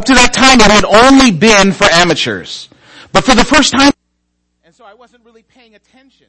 to that time, it had only been for amateurs. But for the first time, and so I wasn't really paying attention,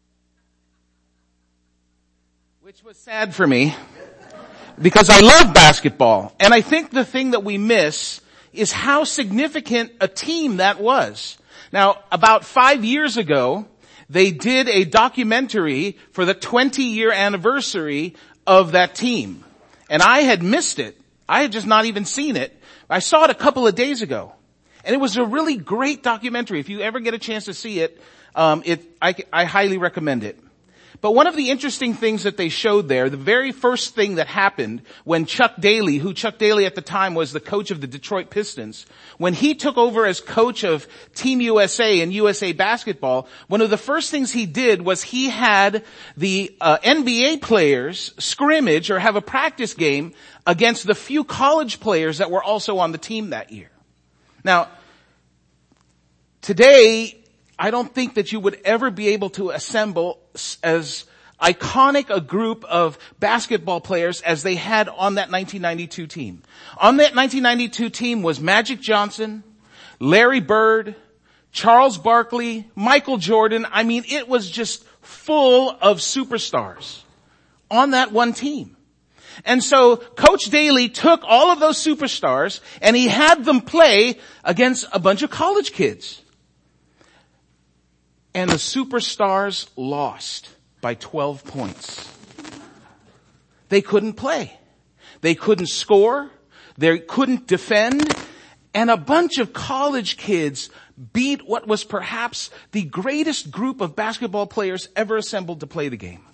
which was sad for me, because I love basketball. And I think the thing that we miss is how significant a team that was. Now, about 5 years ago, they did a documentary for the 20-year anniversary of that team. And I had missed it. I had just not even seen it. I saw it a couple of days ago. And it was a really great documentary. If you ever get a chance to see it, I highly recommend it. But one of the interesting things that they showed there, the very first thing that happened when Chuck Daly at the time was the coach of the Detroit Pistons, when he took over as coach of Team USA and USA Basketball, one of the first things he did was he had the NBA players scrimmage or have a practice game against the few college players that were also on the team that year. Now, today, I don't think that you would ever be able to assemble as iconic a group of basketball players as they had on that 1992 team. On that 1992 team was Magic Johnson, Larry Bird, Charles Barkley, Michael Jordan. I mean, it was just full of superstars on that one team. And so Coach Daly took all of those superstars and he had them play against a bunch of college kids. And the superstars lost by 12 points. They couldn't play. They couldn't score. They couldn't defend. And a bunch of college kids beat what was perhaps the greatest group of basketball players ever assembled to play the game.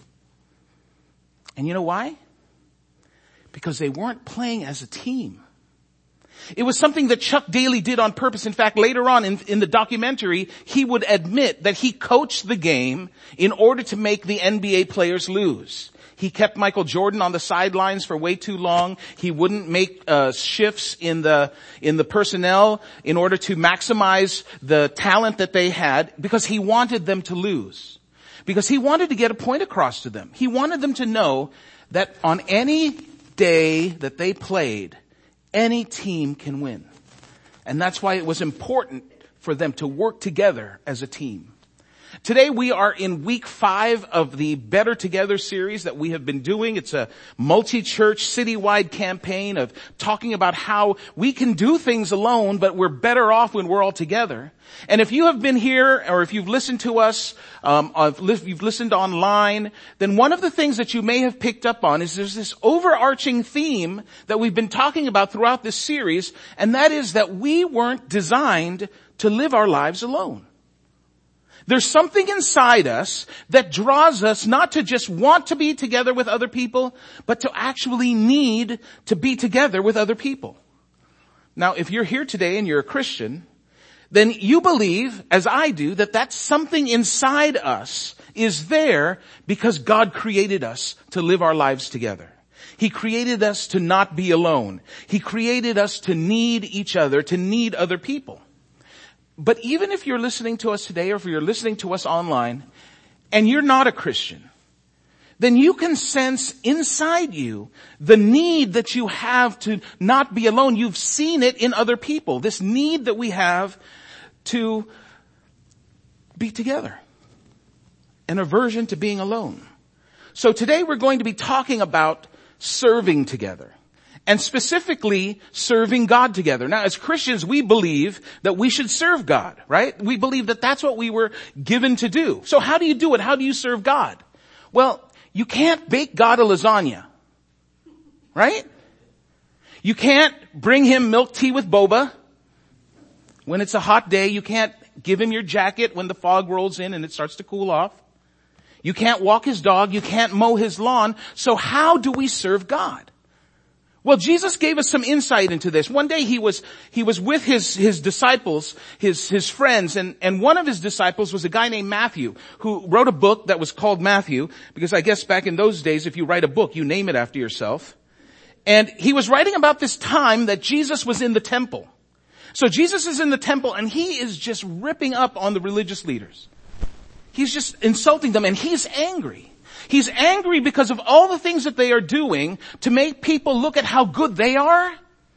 And you know why? Because they weren't playing as a team. It was something that Chuck Daly did on purpose. In fact, later on in the documentary, he would admit that he coached the game in order to make the NBA players lose. He kept Michael Jordan on the sidelines for way too long. He wouldn't make shifts in the personnel in order to maximize the talent that they had because he wanted them to lose. Because he wanted to get a point across to them. He wanted them to know that on any day that they played, any team can win. And that's why it was important for them to work together as a team. Today we are in week 5 of the Better Together series that we have been doing. It's a multi-church citywide campaign of talking about how we can do things alone, but we're better off when we're all together. And if you have been here or if you've listened to us, you've listened online, then one of the things that you may have picked up on is there's this overarching theme that we've been talking about throughout this series, and that is that we weren't designed to live our lives alone. There's something inside us that draws us not to just want to be together with other people, but to actually need to be together with other people. Now, if you're here today and you're a Christian, then you believe, as I do, that that's something inside us is there because God created us to live our lives together. He created us to not be alone. He created us to need each other, to need other people. But even if you're listening to us today or if you're listening to us online and you're not a Christian, then you can sense inside you the need that you have to not be alone. You've seen it in other people, this need that we have to be together, an aversion to being alone. So today we're going to be talking about serving together. And specifically, serving God together. Now, as Christians, we believe that we should serve God, right? We believe that that's what we were given to do. So how do you do it? How do you serve God? Well, you can't bake God a lasagna, right? You can't bring him milk tea with boba. When it's a hot day, you can't give him your jacket when the fog rolls in and it starts to cool off. You can't walk his dog. You can't mow his lawn. So how do we serve God? Well, Jesus gave us some insight into this. One day he was with his disciples, his friends, and one of his disciples was a guy named Matthew, who wrote a book that was called Matthew, because I guess back in those days, if you write a book, you name it after yourself. And he was writing about this time that Jesus was in the temple. So Jesus is in the temple and he is just ripping up on the religious leaders. He's just insulting them and he's angry. He's angry because of all the things that they are doing to make people look at how good they are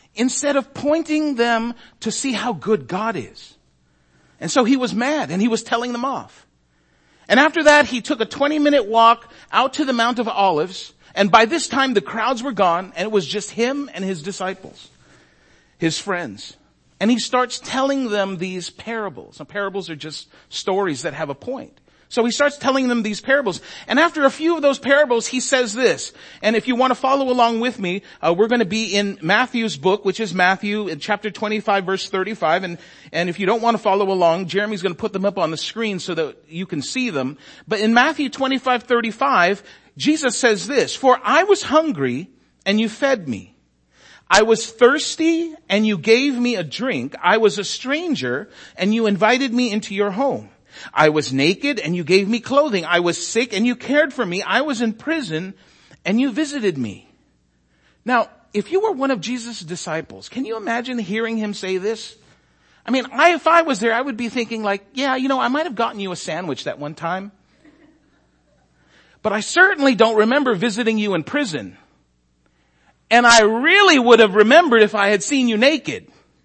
instead of pointing them to see how good God is. And so he was mad and he was telling them off. And after that, he took a 20-minute walk out to the Mount of Olives. And by this time, the crowds were gone and it was just him and his disciples, his friends. And he starts telling them these parables. And parables are just stories that have a point. So he starts telling them these parables. And after a few of those parables, he says this. And if you want to follow along with me, we're going to be in Matthew's book, which is Matthew in chapter 25, verse 35. And if you don't want to follow along, Jeremy's going to put them up on the screen so that you can see them. But in Matthew 25:35, Jesus says this, "For I was hungry and you fed me. I was thirsty and you gave me a drink. I was a stranger and you invited me into your home. I was naked and you gave me clothing. I was sick and you cared for me. I was in prison and you visited me." Now, if you were one of Jesus' disciples, can you imagine hearing him say this? I mean, if I was there, I would be thinking like, yeah, I might have gotten you a sandwich that one time. But I certainly don't remember visiting you in prison. And I really would have remembered if I had seen you naked.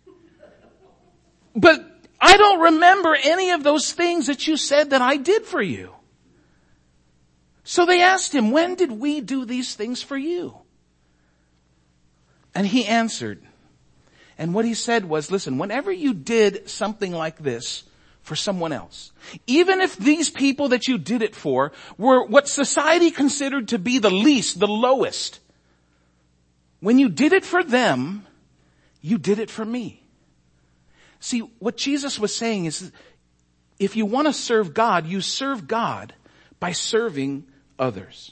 But I don't remember any of those things that you said that I did for you. So they asked him, "When did we do these things for you?" And he answered. And what he said was, listen, whenever you did something like this for someone else, even if these people that you did it for were what society considered to be the least, the lowest, when you did it for them, you did it for me. See, what Jesus was saying is, if you want to serve God, you serve God by serving others.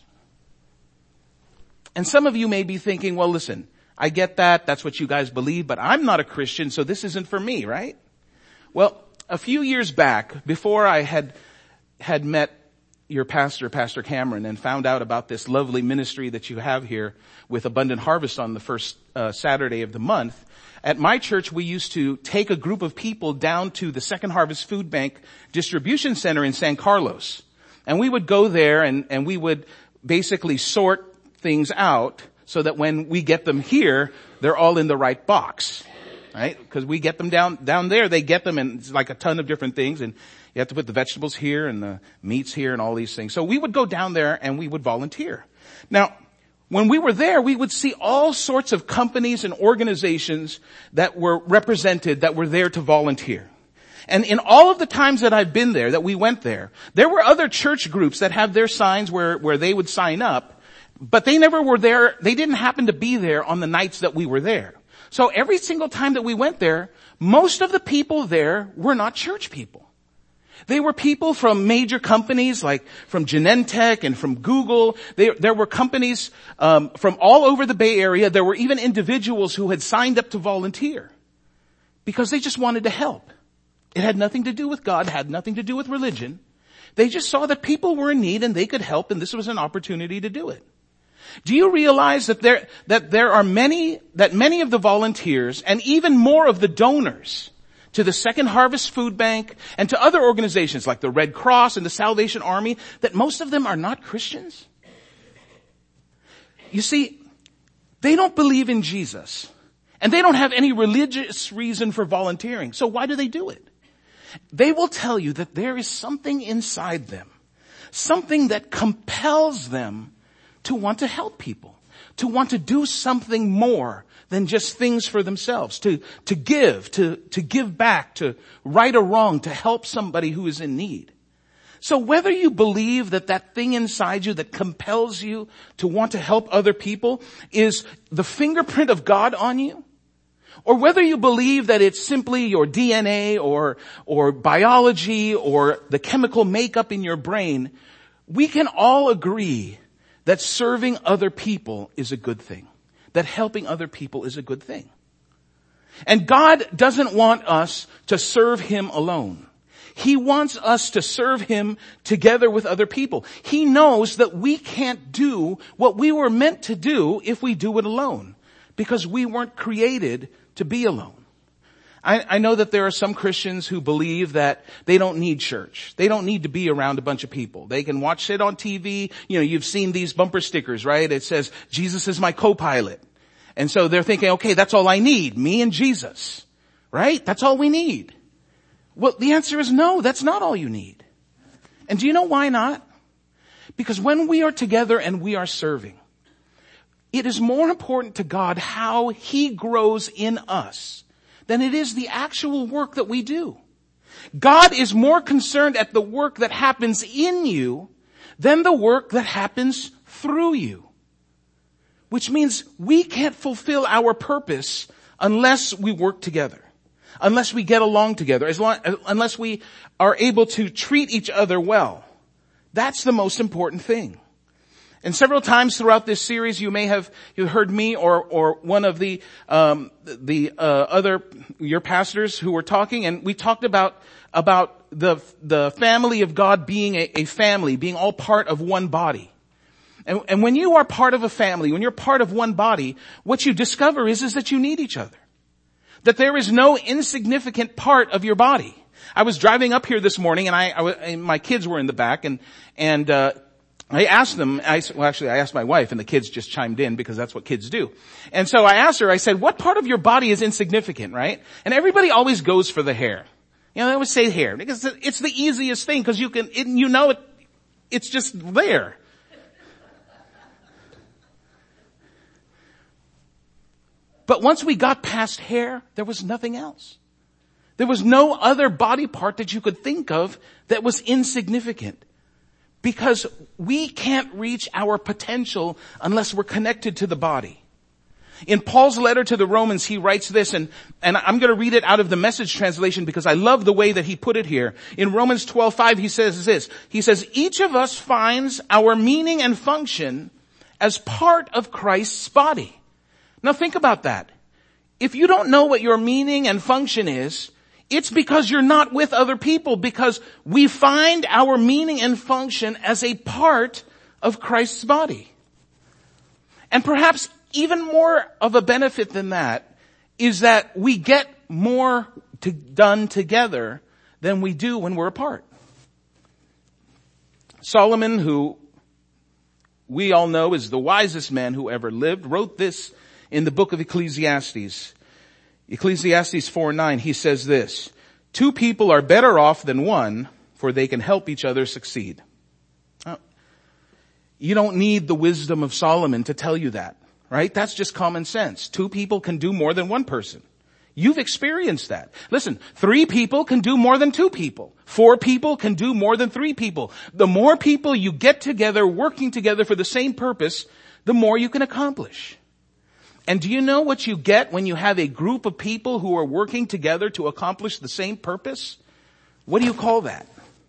And some of you may be thinking, well, listen, I get that. That's what you guys believe, but I'm not a Christian, so this isn't for me, right? Well, a few years back, before I had met your pastor, Pastor Cameron, and found out about this lovely ministry that you have here with Abundant Harvest on the first Saturday of the month, at my church we used to take a group of people down to the Second Harvest Food Bank Distribution Center in San Carlos. And we would go there and we would basically sort things out so that when we get them here, they're all in the right box. Right? Because we get them down there, they get them in like a ton of different things, and you have to put the vegetables here and the meats here and all these things. So we would go down there and we would volunteer. Now, when we were there, we would see all sorts of companies and organizations that were represented, that were there to volunteer. And in all of the times that I've been there, that we went there were other church groups that have their signs where they would sign up, but they never were there. They didn't happen to be there on the nights that we were there. So every single time that we went there, most of the people there were not church people. They were people from major companies like from Genentech and from Google. There were companies from all over the Bay Area. There were even individuals who had signed up to volunteer because they just wanted to help. It had nothing to do with God, had nothing to do with religion. They just saw that people were in need and they could help, and this was an opportunity to do it. Do you realize that many of the volunteers and even more of the donors to the Second Harvest Food Bank and to other organizations like the Red Cross and the Salvation Army, that most of them are not Christians? You see, they don't believe in Jesus and they don't have any religious reason for volunteering. So why do they do it? They will tell you that there is something inside them, something that compels them to want to help people, to want to do something more than just things for themselves, to give back, to right a wrong, to help somebody who is in need. So whether you believe that thing inside you that compels you to want to help other people is the fingerprint of God on you, or whether you believe that it's simply your DNA or biology or the chemical makeup in your brain, we can all agree that serving other people is a good thing. That helping other people is a good thing. And God doesn't want us to serve Him alone. He wants us to serve Him together with other people. He knows that we can't do what we were meant to do if we do it alone, because we weren't created to be alone. I know that there are some Christians who believe that they don't need church. They don't need to be around a bunch of people. They can watch it on TV. You've seen these bumper stickers, right? It says, "Jesus is my co-pilot." And so they're thinking, okay, that's all I need. Me and Jesus. Right? That's all we need. Well, the answer is no, that's not all you need. And do you know why not? Because when we are together and we are serving, it is more important to God how He grows in us than it is the actual work that we do. God is more concerned at the work that happens in you than the work that happens through you. Which means we can't fulfill our purpose unless we work together. Unless we get along together. Unless we are able to treat each other well. That's the most important thing. And several times throughout this series, you heard me or one of your pastors who were talking, and we talked about the family of God being a family, being all part of one body. And when you are part of a family, when you're part of one body, what you discover is that you need each other. That there is no insignificant part of your body. I was driving up here this morning, and my kids were in the back, and I asked them, I asked my wife, and the kids just chimed in because that's what kids do. And so I asked her, I said, what part of your body is insignificant, right? And everybody always goes for the hair. You know, they always say hair because it's the easiest thing because it's just there. But once we got past hair, there was nothing else. There was no other body part that you could think of that was insignificant. Because we can't reach our potential unless we're connected to the body. In Paul's letter to the Romans, he writes this, and I'm going to read it out of the Message translation because I love the way that he put it here. In Romans 12:5, he says this. He says, each of us finds our meaning and function as part of Christ's body. Now think about that. If you don't know what your meaning and function is, it's because you're not with other people, because we find our meaning and function as a part of Christ's body. And perhaps even more of a benefit than that is that we get more done together than we do when we're apart. Solomon, who we all know is the wisest man who ever lived, wrote this in the book of Ecclesiastes. Ecclesiastes 4:9, he says this, 2 people are better off than one, for they can help each other succeed. Now, you don't need the wisdom of Solomon to tell you that, right? That's just common sense. 2 people can do more than 1 person. You've experienced that. Listen, 3 people can do more than 2 people. 4 people can do more than 3 people. The more people you get together, working together for the same purpose, the more you can accomplish. And do you know what you get when you have a group of people who are working together to accomplish the same purpose? What do you call that?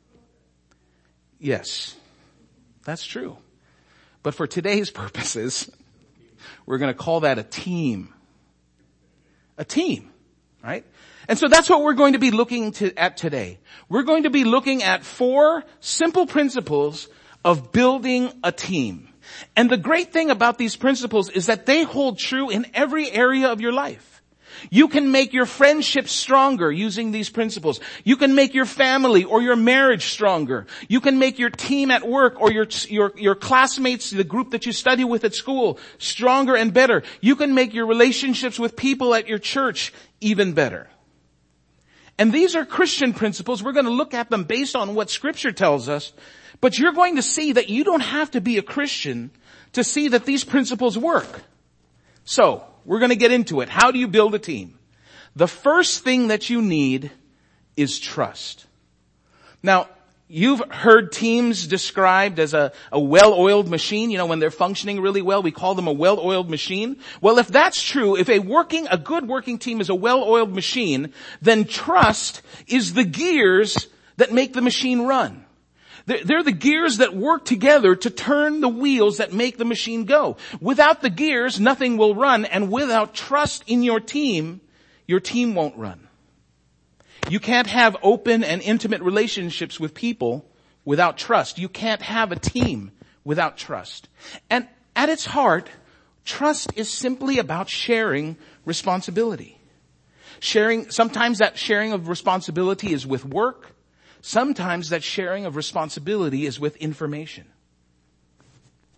Yes, that's true. But for today's purposes, we're going to call that a team. A team, right? And so that's what we're going to be looking at today. We're going to be looking at 4 simple principles of building a team. And the great thing about these principles is that they hold true in every area of your life. You can make your friendship stronger using these principles. You can make your family or your marriage stronger. You can make your team at work or your classmates, the group that you study with at school, stronger and better. You can make your relationships with people at your church even better. And these are Christian principles. We're going to look at them based on what Scripture tells us. But you're going to see that you don't have to be a Christian to see that these principles work. So, we're going to get into it. How do you build a team? The first thing that you need is trust. Now, you've heard teams described as a well-oiled machine. You know, when they're functioning really well, we call them a well-oiled machine. Well, if that's true, if a good working team is a well-oiled machine, then trust is the gears that make the machine run. They're the gears that work together to turn the wheels that make the machine go. Without the gears, nothing will run, and without trust in your team won't run. You can't have open and intimate relationships with people without trust. You can't have a team without trust. And at its heart, trust is simply about sharing responsibility. Sometimes that sharing of responsibility is with work. Sometimes that sharing of responsibility is with information.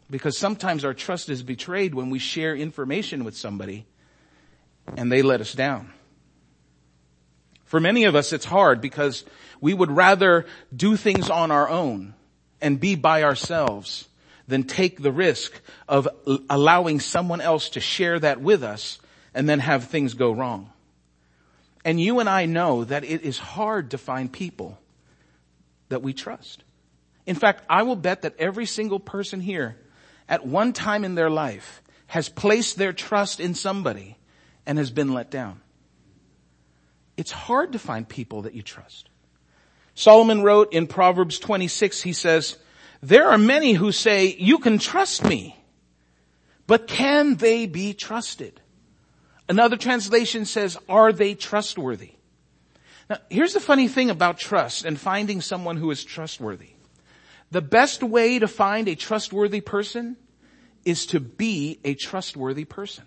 Because sometimes our trust is betrayed when we share information with somebody and they let us down. For many of us, it's hard because we would rather do things on our own and be by ourselves than take the risk of allowing someone else to share that with us and then have things go wrong. And you and I know that it is hard to find people that we trust. In fact, I will bet that every single person here at one time in their life has placed their trust in somebody and has been let down. It's hard to find people that you trust. Solomon wrote in Proverbs 26, he says, "There are many who say, 'You can trust me,' but can they be trusted?" Another translation says, "Are they trustworthy?" Now, here's the funny thing about trust and finding someone who is trustworthy. The best way to find a trustworthy person is to be a trustworthy person.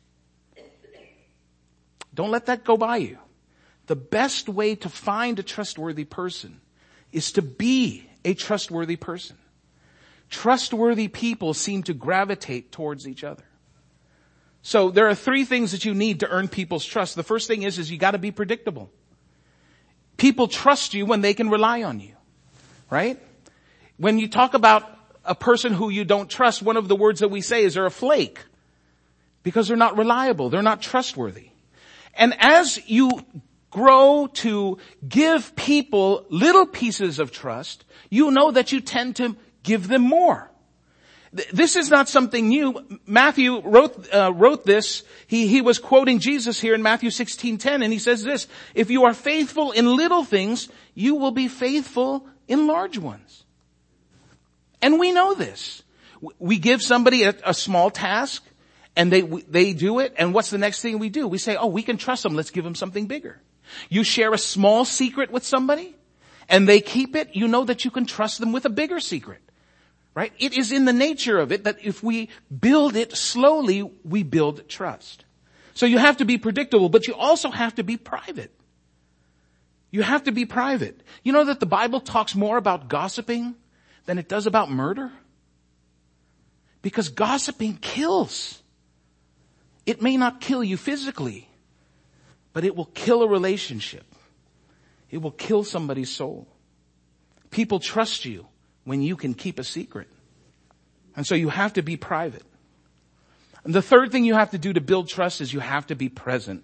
Don't let that go by you. The best way to find a trustworthy person is to be a trustworthy person. Trustworthy people seem to gravitate towards each other. So there are three things that you need to earn people's trust. The first thing is you got to be predictable. People trust you when they can rely on you, right? When you talk about a person who you don't trust, one of the words that we say is they're a flake because they're not reliable. They're not trustworthy. And as you grow to give people little pieces of trust, you know that you tend to give them more. This is not something new. Matthew wrote this. He was quoting Jesus here in Matthew 16:10, and he says this, "If you are faithful in little things, you will be faithful in large ones." And we know this. We give somebody a small task, and they do it, and what's the next thing we do? We say, "Oh, we can trust them. Let's give them something bigger." You share a small secret with somebody, and they keep it. You know that you can trust them with a bigger secret. Right? It is in the nature of it that if we build it slowly, we build trust. So you have to be predictable, but you also have to be private. You have to be private. You know that the Bible talks more about gossiping than it does about murder? Because gossiping kills. It may not kill you physically, but it will kill a relationship. It will kill somebody's soul. People trust you when you can keep a secret. And so you have to be private. And the third thing you have to do to build trust is you have to be present.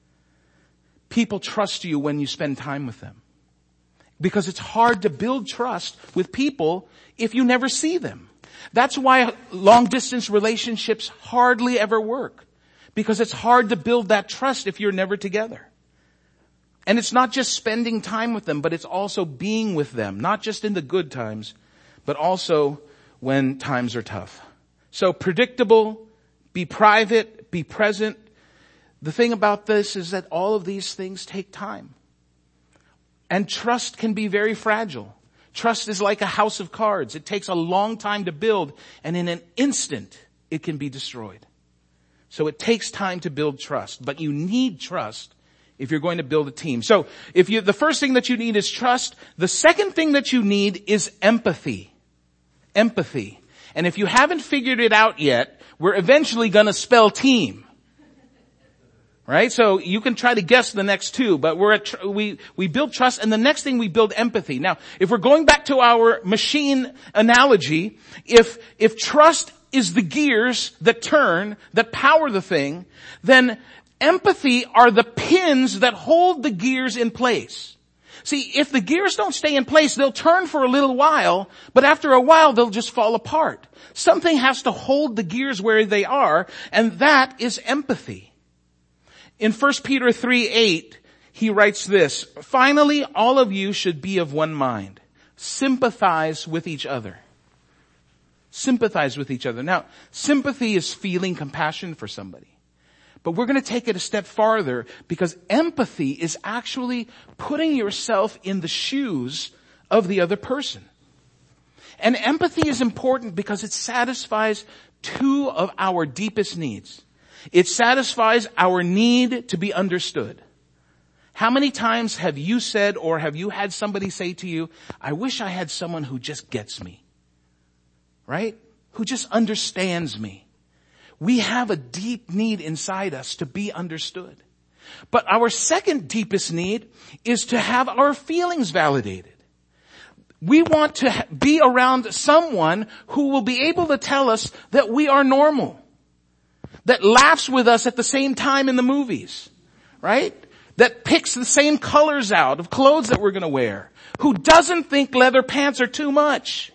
People trust you when you spend time with them. Because it's hard to build trust with people if you never see them. That's why long distance relationships hardly ever work. Because it's hard to build that trust if you're never together. And it's not just spending time with them, but it's also being with them. Not just in the good times, but also when times are tough. So predictable, be private, be present. The thing about this is that all of these things take time. And trust can be very fragile. Trust is like a house of cards. It takes a long time to build, and in an instant, it can be destroyed. So it takes time to build trust, but you need trust if you're going to build a team. So the first thing that you need is trust. The second thing that you need is empathy. Empathy. And if you haven't figured it out yet, we're eventually going to spell team. Right? So you can try to guess the next two, but we build trust, and the next thing we build empathy. Now, if we're going back to our machine analogy, if trust is the gears that turn, that power the thing, then empathy are the pins that hold the gears in place. See, if the gears don't stay in place, they'll turn for a little while, but after a while they'll just fall apart. Something has to hold the gears where they are, and that is empathy. In 1 Peter 3:8, he writes this, "Finally, all of you should be of one mind. Sympathize with each other." Sympathize with each other. Now, sympathy is feeling compassion for somebody. But we're going to take it a step farther, because empathy is actually putting yourself in the shoes of the other person. And empathy is important because it satisfies two of our deepest needs. It satisfies our need to be understood. How many times have you said, or have you had somebody say to you, "I wish I had someone who just gets me"? Right? who just understands me. We have a deep need inside us to be understood. But our second deepest need is to have our feelings validated. We want to be around someone who will be able to tell us that we are normal, that laughs with us at the same time in the movies, right? That picks the same colors out of clothes that we're going to wear, who doesn't think leather pants are too much.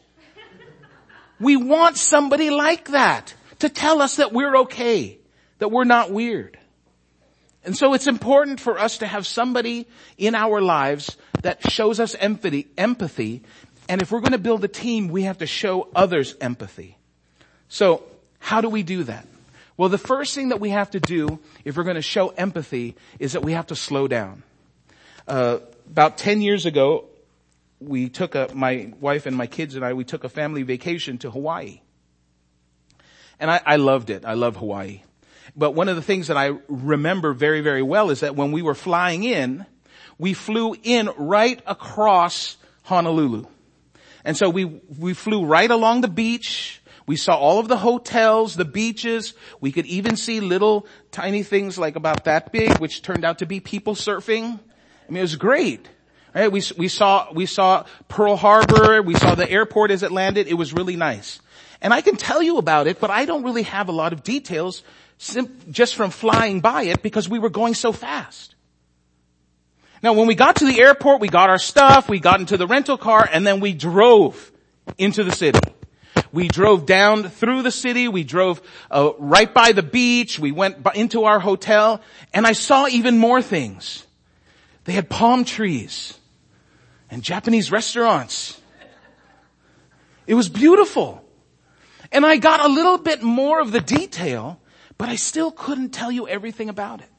We want somebody like that to tell us that we're okay, that we're not weird. And so it's important for us to have somebody in our lives that shows us empathy. And if we're going to build a team, we have to show others empathy. So how do we do that? Well, the first thing that we have to do if we're going to show empathy is that we have to slow down. About 10 years ago, we took my wife and my kids and I, we took a family vacation to Hawaii. And I loved it. I love Hawaii. But one of the things that I remember very, very well is that when we were flying in, we flew in right across Honolulu. And so we flew right along the beach. We saw all of the hotels, the beaches. We could even see little tiny things like about that big, which turned out to be people surfing. I mean, it was great. Right? We saw Pearl Harbor. We saw the airport as it landed. It was really nice. And I can tell you about it, but I don't really have a lot of details just from flying by it because we were going so fast. Now, when we got to the airport, we got our stuff, we got into the rental car, and then we drove into the city. We drove down through the city. We drove right by the beach. We went into our hotel, and I saw even more things. They had palm trees and Japanese restaurants. It was beautiful. And I got a little bit more of the detail, but I still couldn't tell you everything about it.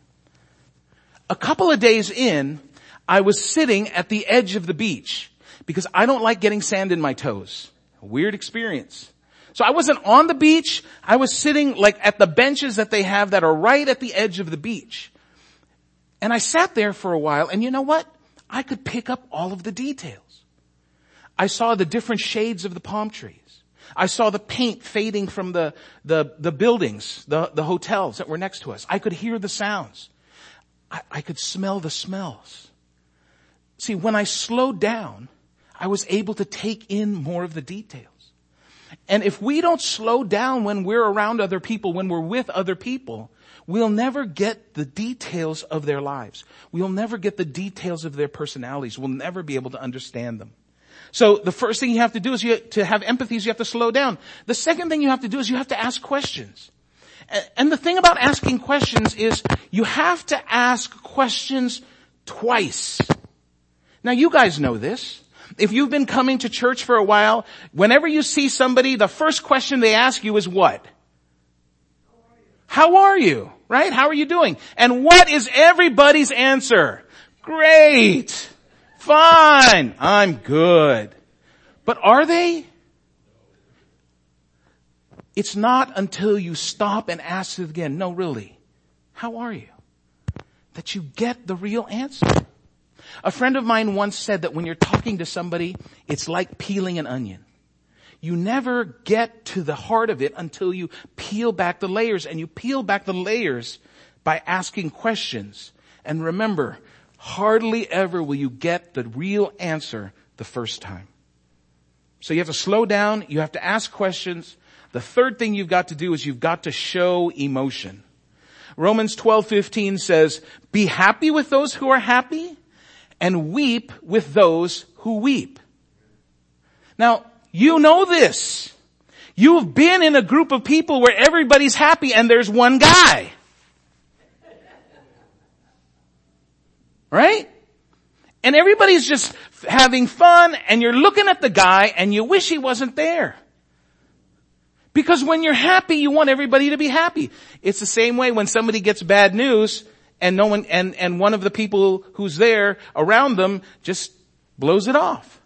A couple of days in, I was sitting at the edge of the beach because I don't like getting sand in my toes. A weird experience. So I wasn't on the beach. I was sitting like at the benches that they have that are right at the edge of the beach. And I sat there for a while, and you know what? I could pick up all of the details. I saw the different shades of the palm trees. I saw the paint fading from the buildings, the hotels that were next to us. I could hear the sounds. I could smell the smells. See, when I slowed down, I was able to take in more of the details. And if we don't slow down when we're around other people, when we're with other people, we'll never get the details of their lives. We'll never get the details of their personalities. We'll never be able to understand them. So the first thing you have to do is to have empathy is you have to slow down. The second thing you have to do is you have to ask questions. And the thing about asking questions is you have to ask questions twice. Now you guys know this. If you've been coming to church for a while, whenever you see somebody, the first question they ask you is what? How are you? Right? How are you doing? And what is everybody's answer? Great. Fine. I'm good. But are they? It's not until you stop and ask it again, no, really, how are you? That you get the real answer. A friend of mine once said that when you're talking to somebody, it's like peeling an onion. You never get to the heart of it until you peel back the layers, and you peel back the layers by asking questions. And remember, hardly ever will you get the real answer the first time. So you have to slow down. You have to ask questions. The third thing you've got to do is you've got to show emotion. Romans 12:15 says, be happy with those who are happy and weep with those who weep. Now, you know this. You've been in a group of people where everybody's happy and there's one guy. Right? And everybody's just having fun, and you're looking at the guy and you wish he wasn't there. Because when you're happy, you want everybody to be happy. It's the same way when somebody gets bad news and no one, and one of the people who's there around them just blows it off.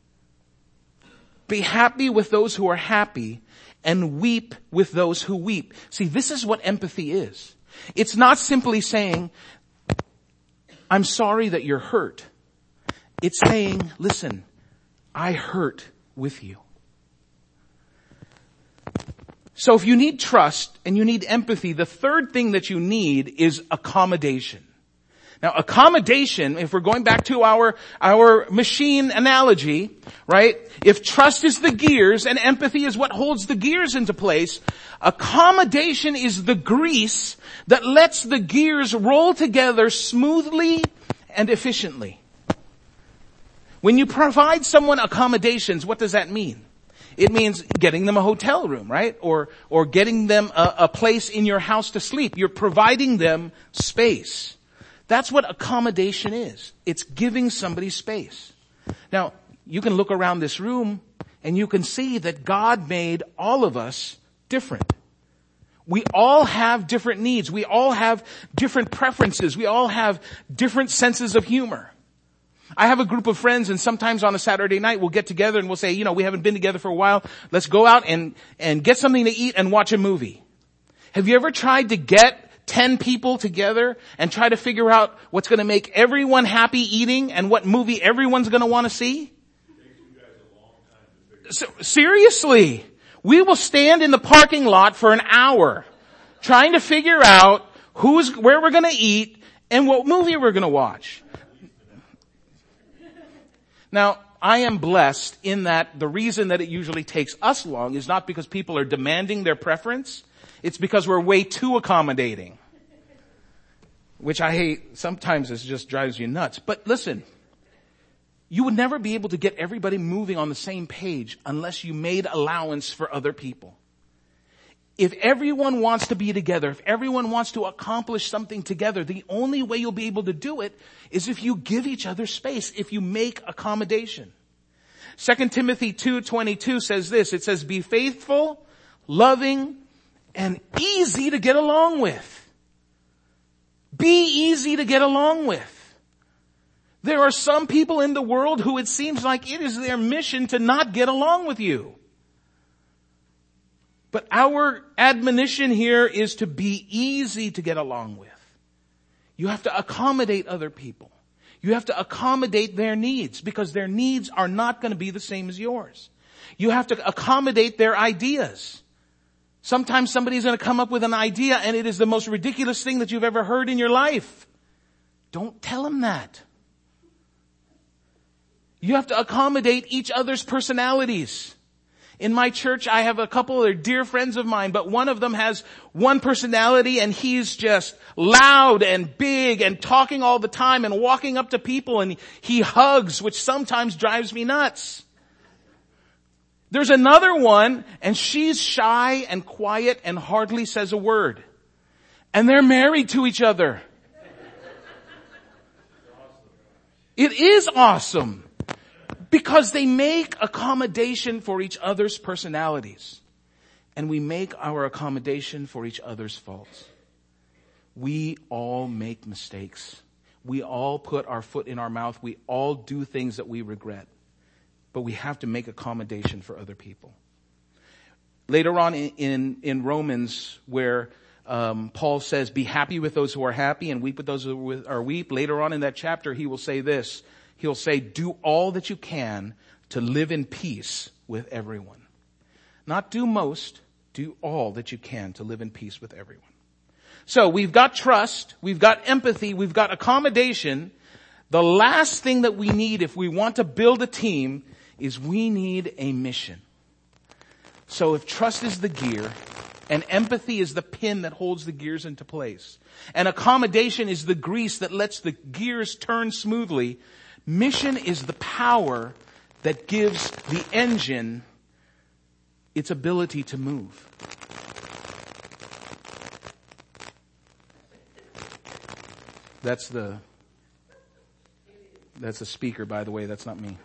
Be happy with those who are happy and weep with those who weep. See, this is what empathy is. It's not simply saying, I'm sorry that you're hurt. It's saying, listen, I hurt with you. So if you need trust and you need empathy, the third thing that you need is accommodation. Now accommodation, if we're going back to our machine analogy, right? If trust is the gears and empathy is what holds the gears into place, accommodation is the grease that lets the gears roll together smoothly and efficiently. When you provide someone accommodations, what does that mean? It means getting them a hotel room, right? Or getting them a place in your house to sleep. You're providing them space. That's what accommodation is. It's giving somebody space. Now, you can look around this room and you can see that God made all of us different. We all have different needs. We all have different preferences. We all have different senses of humor. I have a group of friends, and sometimes on a Saturday night we'll get together and we'll say, we haven't been together for a while. Let's go out and get something to eat and watch a movie. Have you ever tried to get 10 people together and try to figure out what's going to make everyone happy eating and what movie everyone's going to want to see? It takes you guys a long time to figure Seriously, we will stand in the parking lot for an hour trying to figure out where we're going to eat and what movie we're going to watch. Now, I am blessed in that the reason that it usually takes us long is not because people are demanding their preference. It's because we're way too accommodating. Which I hate. Sometimes it just drives you nuts. But listen, you would never be able to get everybody moving on the same page unless you made allowance for other people. If everyone wants to be together, if everyone wants to accomplish something together, the only way you'll be able to do it is if you give each other space, if you make accommodation. 2 Timothy 2:22 says this. It says, be faithful, loving, and easy to get along with. Be easy to get along with. There are some people in the world who it seems like it is their mission to not get along with you. But our admonition here is to be easy to get along with. You have to accommodate other people. You have to accommodate their needs because their needs are not going to be the same as yours. You have to accommodate their ideas. Sometimes somebody's going to come up with an idea and it is the most ridiculous thing that you've ever heard in your life. Don't tell them that. You have to accommodate each other's personalities. In my church, I have a couple of dear friends of mine, but one of them has one personality and he's just loud and big and talking all the time and walking up to people and he hugs, which sometimes drives me nuts. There's another one and she's shy and quiet and hardly says a word. And they're married to each other. It is awesome. Because they make accommodation for each other's personalities. And we make our accommodation for each other's faults. We all make mistakes. We all put our foot in our mouth. We all do things that we regret. But we have to make accommodation for other people. Later on in Romans, where Paul says, be happy with those who are happy and weep with those who are weep. Later on in that chapter, he will say this. He'll say, do all that you can to live in peace with everyone. Not do most, do all that you can to live in peace with everyone. So we've got trust, we've got empathy, we've got accommodation. The last thing that we need if we want to build a team is we need a mission. So if trust is the gear, and empathy is the pin that holds the gears into place, and accommodation is the grease that lets the gears turn smoothly, mission is the power that gives the engine its ability to move. That's a speaker, by the way. That's not me.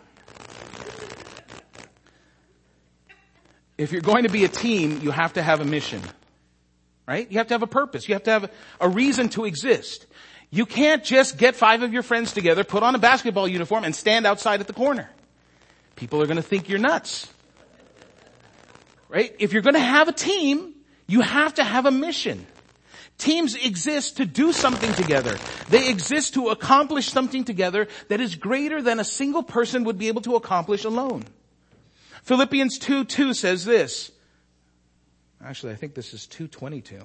If you're going to be a team, you have to have a mission, right? You have to have a purpose. You have to have a reason to exist. You can't just get 5 of your friends together, put on a basketball uniform, and stand outside at the corner. People are going to think you're nuts. Right? If you're going to have a team, you have to have a mission. Teams exist to do something together. They exist to accomplish something together that is greater than a single person would be able to accomplish alone. Philippians 2:2 says this. Actually, I think this is 2:22.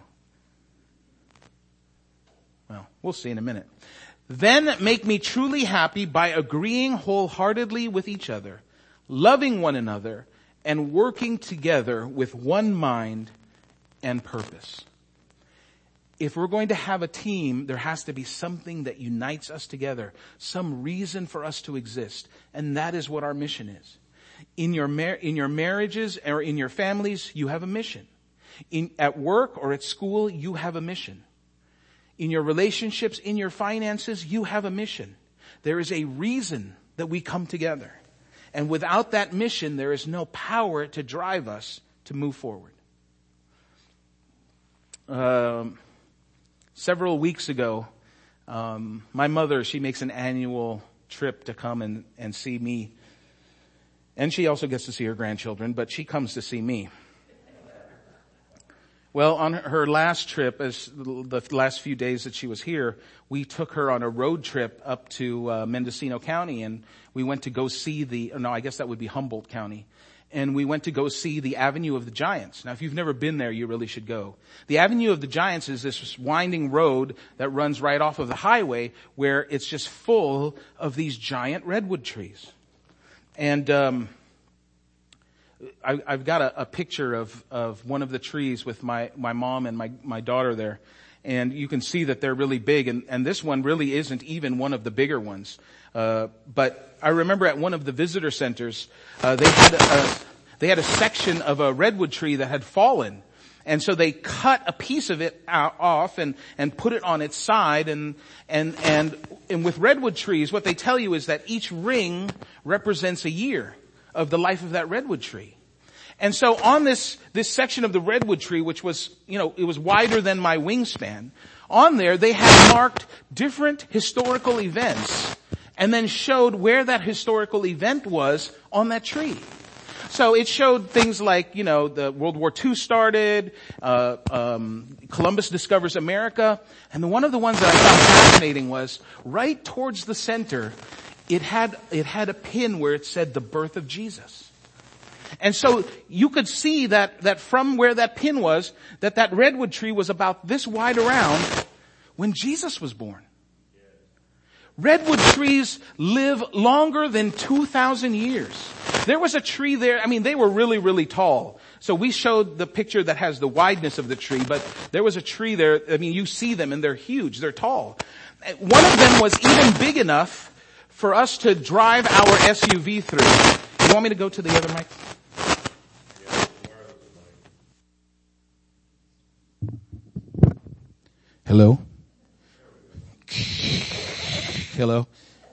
Well, we'll see in a minute. Then make me truly happy by agreeing wholeheartedly with each other, loving one another, and working together with one mind and purpose. If we're going to have a team, there has to be something that unites us together, some reason for us to exist, and that is what our mission is. In your marriages or in your families, you have a mission. At work or at school, you have a mission. In your relationships, in your finances, you have a mission. There is a reason that we come together. And without that mission, there is no power to drive us to move forward. Several weeks ago, my mother, she makes an annual trip to come and see me. And she also gets to see her grandchildren, but she comes to see me. Well, on her last trip, as the last few days that she was here, we took her on a road trip up to Mendocino County, and we went to go see I guess that would be Humboldt County. And we went to go see the Avenue of the Giants. Now, if you've never been there, you really should go. The Avenue of the Giants is this winding road that runs right off of the highway where it's just full of these giant redwood trees. And I've got a picture of one of the trees with my mom and my daughter there. And you can see that they're really big. And this one really isn't even one of the bigger ones. But I remember at one of the visitor centers, they had a section of a redwood tree that had fallen. And so they cut a piece of it off and put it on its side. And with redwood trees, what they tell you is that each ring represents a year of the life of that redwood tree. And so on this section of the redwood tree, which was, it was wider than my wingspan, on there they had marked different historical events and then showed where that historical event was on that tree. So it showed things like, the World War II started, Columbus discovers America, and one of the ones that I found fascinating was right towards the center, it had a pin where it said the birth of Jesus. And so you could see that from where that pin was, that redwood tree was about this wide around when Jesus was born. Redwood trees live longer than 2,000 years. There was a tree there, they were really, really tall. So we showed the picture that has the wideness of the tree, but there was a tree there, you see them and they're huge, they're tall. One of them was even big enough for us to drive our SUV through. You want me to go to the other mic? Hello? Hello?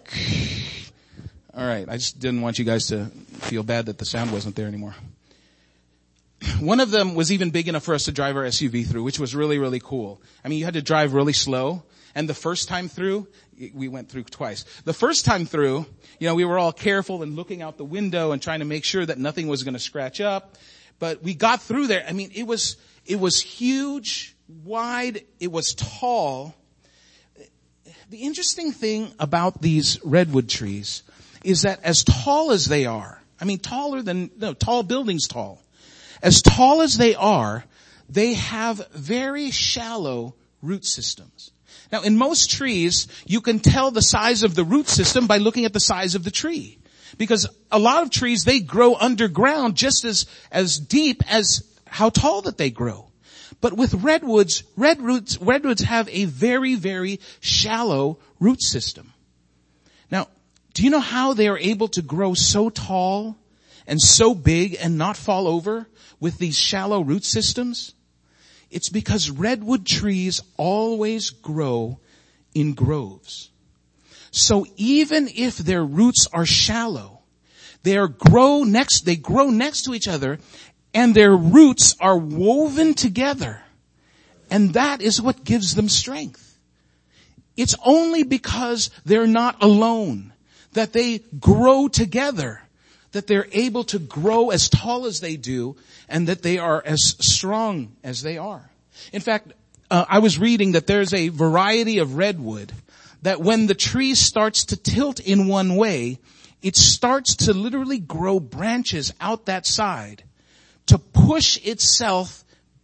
All right. I just didn't want you guys to feel bad that the sound wasn't there anymore. One of them was even big enough for us to drive our SUV through, which was really, really cool. You had to drive really slow. And the first time through, we went through twice. The first time through, we were all careful and looking out the window and trying to make sure that nothing was going to scratch up. But we got through there. It was huge, wide, it was tall. The interesting thing about these redwood trees is that as tall as they are, tall buildings tall. As tall as they are, they have very shallow root systems. Now, in most trees, you can tell the size of the root system by looking at the size of the tree. Because a lot of trees, they grow underground just as deep as how tall that they grow. But with redwoods have a very, very shallow root system. Now, do you know how they are able to grow so tall and so big and not fall over with these shallow root systems? It's because redwood trees always grow in groves. So even if their roots are shallow, they grow next to each other, and their roots are woven together. And that is what gives them strength. It's only because they're not alone, that they grow together, that they're able to grow as tall as they do, and that they are as strong as they are. In fact, I was reading that there's a variety of redwood that when the tree starts to tilt in one way, it starts to literally grow branches out that side to push itself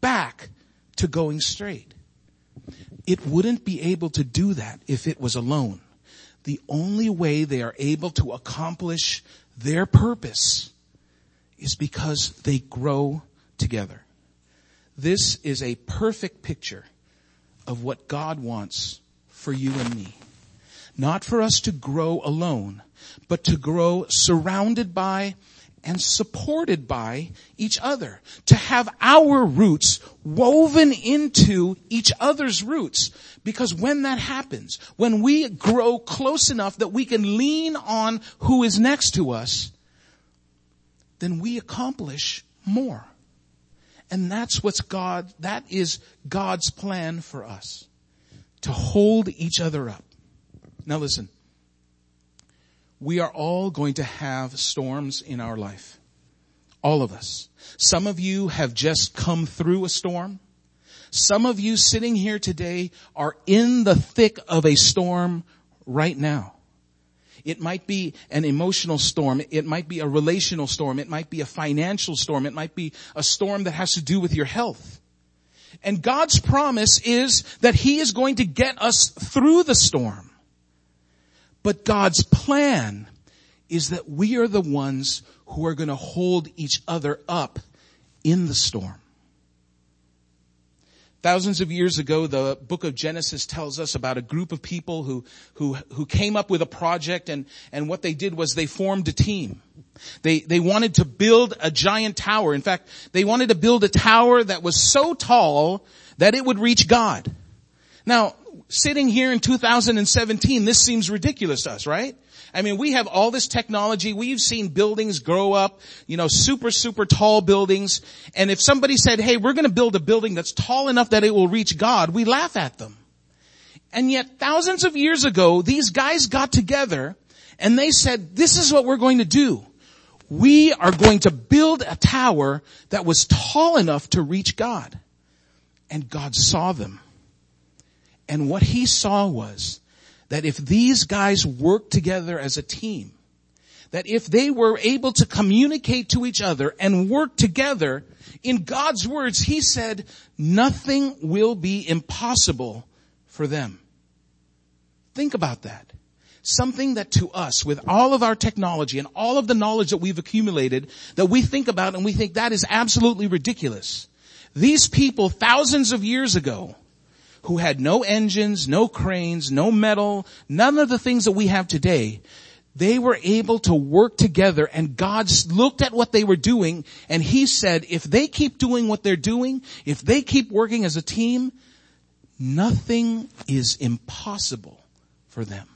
back to going straight. It wouldn't be able to do that if it was alone. The only way they are able to accomplish their purpose is because they grow together. This is a perfect picture of what God wants for you and me. Not for us to grow alone, but to grow surrounded by and supported by each other. To have our roots woven into each other's roots. Because when that happens, when we grow close enough that we can lean on who is next to us, then we accomplish more. And that is God's plan for us. To hold each other up. Now listen. We are all going to have storms in our life. All of us. Some of you have just come through a storm. Some of you sitting here today are in the thick of a storm right now. It might be an emotional storm. It might be a relational storm. It might be a financial storm. It might be a storm that has to do with your health. And God's promise is that He is going to get us through the storm. But God's plan is that we are the ones who are going to hold each other up in the storm. Thousands of years ago, the book of Genesis tells us about a group of people who came up with a project, and what they did was they formed a team. They wanted to build a giant tower. In fact, they wanted to build a tower that was so tall that it would reach God. Now, sitting here in 2017, this seems ridiculous to us, right? I mean, we have all this technology. We've seen buildings grow up, super, super tall buildings. And if somebody said, hey, we're going to build a building that's tall enough that it will reach God, we laugh at them. And yet thousands of years ago, these guys got together and they said, this is what we're going to do. We are going to build a tower that was tall enough to reach God. And God saw them. And what He saw was that if these guys worked together as a team, that if they were able to communicate to each other and work together, in God's words, He said, nothing will be impossible for them. Think about that. Something that to us, with all of our technology and all of the knowledge that we've accumulated, that we think about and we think that is absolutely ridiculous. These people thousands of years ago, who had no engines, no cranes, no metal, none of the things that we have today, they were able to work together, and God looked at what they were doing and He said, if they keep doing what they're doing, if they keep working as a team, nothing is impossible for them.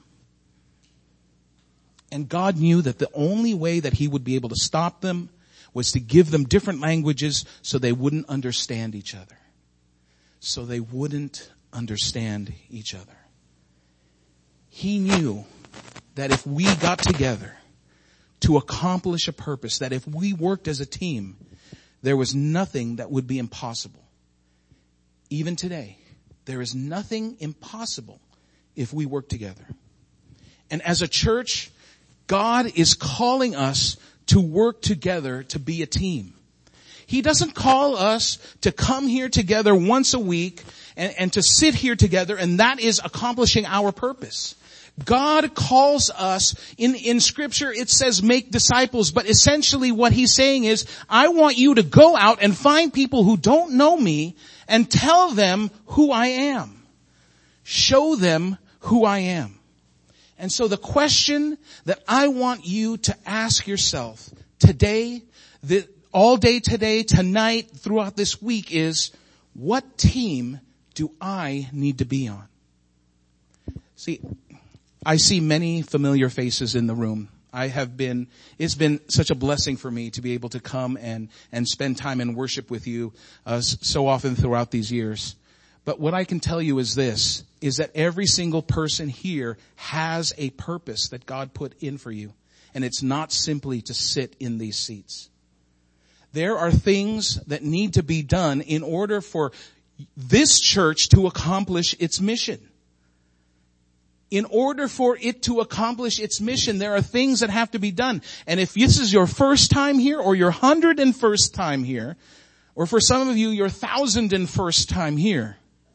And God knew that the only way that He would be able to stop them was to give them different languages so they wouldn't understand each other. So they wouldn't understand each other. He knew that if we got together to accomplish a purpose, that if we worked as a team, there was nothing that would be impossible. Even today, there is nothing impossible if we work together. And as a church, God is calling us to work together to be a team. He doesn't call us to come here together once a week and to sit here together, and that is accomplishing our purpose. God calls us, in Scripture it says make disciples, but essentially what He's saying is, I want you to go out and find people who don't know me and tell them who I am. Show them who I am. And so the question that I want you to ask yourself today, all day today, tonight, throughout this week is, what team do I need to be on? See, I see many familiar faces in the room. It's been such a blessing for me to be able to come and spend time in worship with you so often throughout these years. But what I can tell you is this, is that every single person here has a purpose that God put in for you. And it's not simply to sit in these seats. There are things that need to be done in order for this church to accomplish its mission. In order for it to accomplish its mission, there are things that have to be done. And if this is your first time here or your 101st time here, Or for some of you, your 1,001st time here.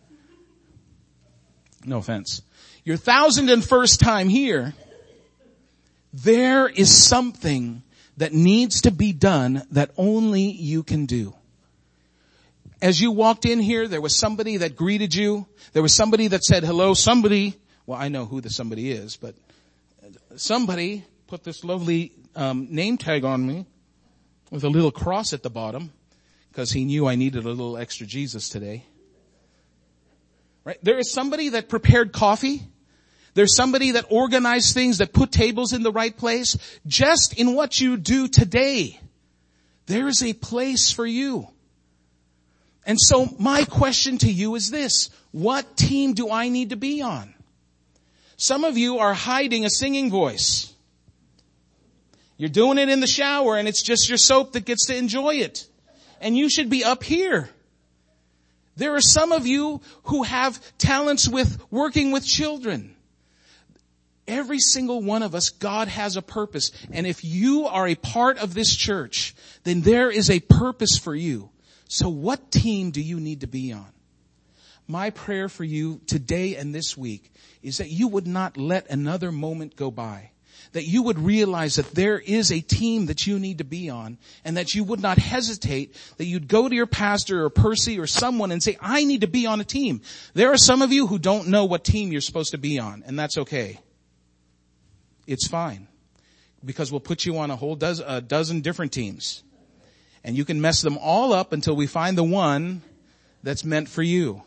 No offense. Your 1,001st time here. There is something that needs to be done that only you can do. As you walked in here, there was somebody that greeted you. There was somebody that said hello. Somebody, well, I know who the somebody is, but somebody put this lovely name tag on me with a little cross at the bottom because he knew I needed a little extra Jesus today. Right? There is somebody that prepared coffee. There's somebody that organized things, that put tables in the right place. Just in what you do today, there is a place for you. And so my question to you is this: what team do I need to be on? Some of you are hiding a singing voice. You're doing it in the shower and it's just your soap that gets to enjoy it. And you should be up here. There are some of you who have talents with working with children. Every single one of us, God has a purpose. And if you are a part of this church, then there is a purpose for you. So what team do you need to be on? My prayer for you today and this week is that you would not let another moment go by. That you would realize that there is a team that you need to be on, and that you would not hesitate, that you'd go to your pastor or Percy or someone and say, I need to be on a team. There are some of you who don't know what team you're supposed to be on, and that's okay. It's fine. Because we'll put you on a dozen different teams. And you can mess them all up until we find the one that's meant for you.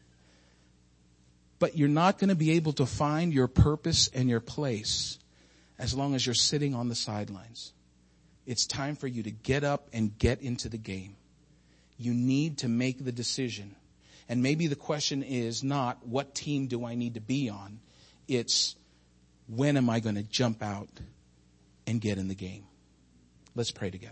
But you're not going to be able to find your purpose and your place as long as you're sitting on the sidelines. It's time for you to get up and get into the game. You need to make the decision. And maybe the question is not, what team do I need to be on? It's, when am I going to jump out and get in the game? Let's pray together.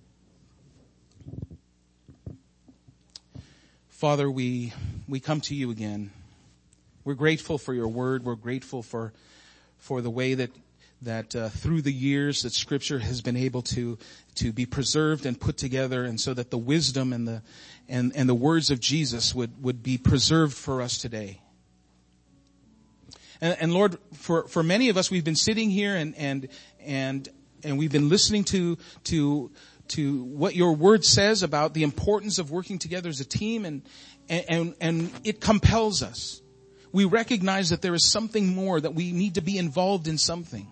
Father, we come to you again. We're grateful for your word. We're grateful for the way that through the years that Scripture has been able to be preserved and put together, and so that the wisdom and the words of Jesus would be preserved for us today. And Lord, for many of us, we've been sitting here and we've been listening to what your word says about the importance of working together as a team, and it compels us. We recognize that there is something more, that we need to be involved in something.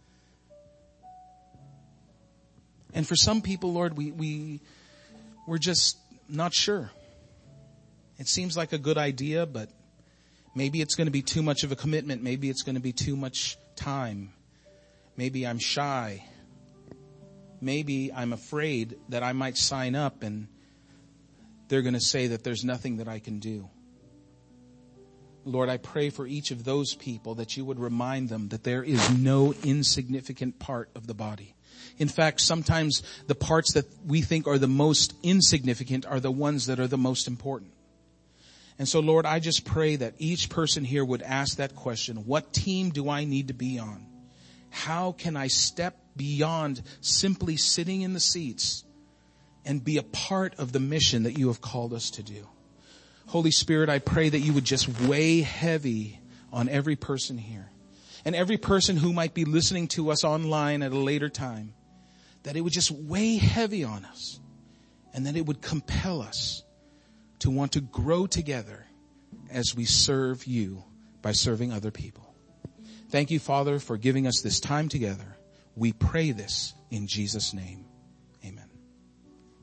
And for some people, Lord, we're just not sure. It seems like a good idea, but maybe it's going to be too much of a commitment. Maybe it's going to be too much time. Maybe I'm shy. Maybe I'm afraid that I might sign up and they're going to say that there's nothing that I can do. Lord, I pray for each of those people that you would remind them that there is no insignificant part of the body. In fact, sometimes the parts that we think are the most insignificant are the ones that are the most important. And so, Lord, I just pray that each person here would ask that question: what team do I need to be on? How can I step beyond simply sitting in the seats and be a part of the mission that you have called us to do? Holy Spirit, I pray that you would just weigh heavy on every person here, and every person who might be listening to us online at a later time, that it would just weigh heavy on us, and that it would compel us to want to grow together as we serve you by serving other people. Thank you, Father, for giving us this time together. We pray this in Jesus' name.